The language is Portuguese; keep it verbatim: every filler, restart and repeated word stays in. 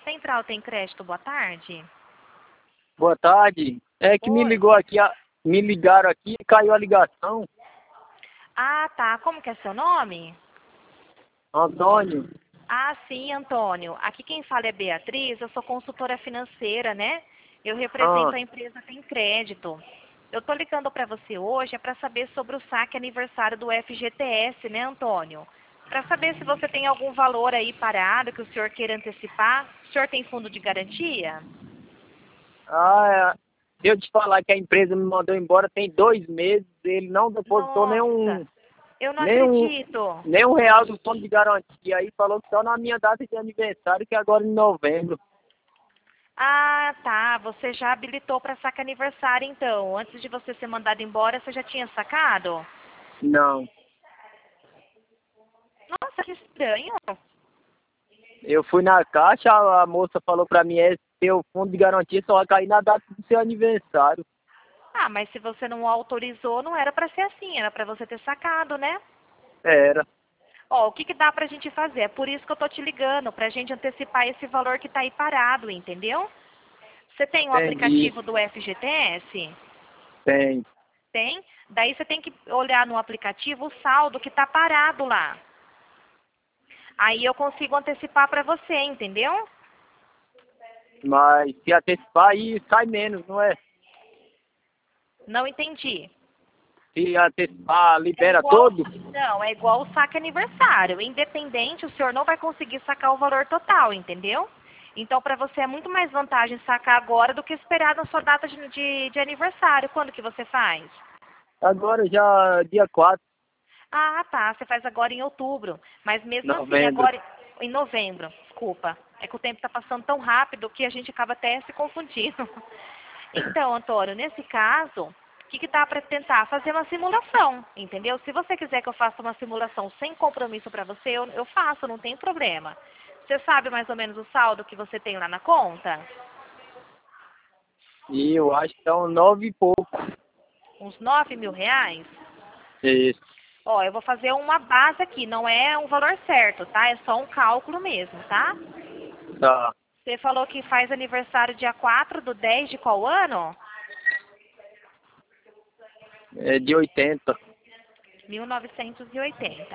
Central tem crédito, boa tarde. Boa tarde. É que me Oi. ligou aqui, a- me ligaram aqui e caiu a ligação. Ah, tá. Como que é seu nome? Antônio. Ah, sim, Antônio. Aqui quem fala é Beatriz, eu sou consultora financeira, né? Eu Ah, represento a empresa Tem Crédito. Eu tô ligando para você hoje é para saber sobre o saque aniversário do F G T S, né, Antônio? Para saber se você tem algum valor aí parado que o senhor queira antecipar. O senhor tem fundo de garantia? ah, é. Se eu te falar que a empresa me mandou embora tem dois meses, ele não depositou Nossa, nenhum, eu não nenhum, acredito. nenhum real do fundo de garantia. Aí falou que só na minha data de aniversário, que é agora em novembro. Ah, tá. Você já habilitou para saque aniversário, então. Antes de você ser mandado embora, você já tinha sacado? Não. Nossa, que estranho. Eu fui na caixa, a a moça falou pra mim, é seu fundo de garantia só vai cair na data do seu aniversário. Ah, mas se você não autorizou, não era para ser assim. Era para você ter sacado, né? Era. Ó, o que que dá pra gente fazer? É por isso que eu tô te ligando, pra gente antecipar esse valor que tá aí parado, entendeu? Você tem o Entendi. aplicativo do F G T S? Tem. Tem? Daí você tem que olhar no aplicativo o saldo que tá parado lá. Aí eu consigo antecipar pra você, entendeu? Mas se antecipar aí sai menos, não é? Não entendi. Se antecipar É libera igual, todo? não, é igual o saque aniversário. Independente, o senhor não vai conseguir sacar o valor total, entendeu? Então, para você é muito mais vantagem sacar agora do que esperar na sua data de, de, de aniversário. Quando que você faz? Agora já dia quatro, Ah, tá. Você faz agora em outubro. Mas mesmo assim, novembro. agora em novembro, desculpa. É que o tempo está passando tão rápido que a gente acaba até se confundindo. Então, Antônio, nesse caso, o que que dá para tentar? Fazer uma simulação, entendeu? Se você quiser que eu faça uma simulação sem compromisso para você, eu, eu faço, não tem problema. Você sabe mais ou menos o saldo que você tem lá na conta? E eu acho que é um nove e pouco. Uns nove mil reais? Isso. Ó, eu vou fazer uma base aqui, não é um valor certo, tá? É só um cálculo mesmo, tá? Tá. Você falou que faz aniversário dia quatro do dez de qual ano? É de oitenta. mil novecentos e oitenta.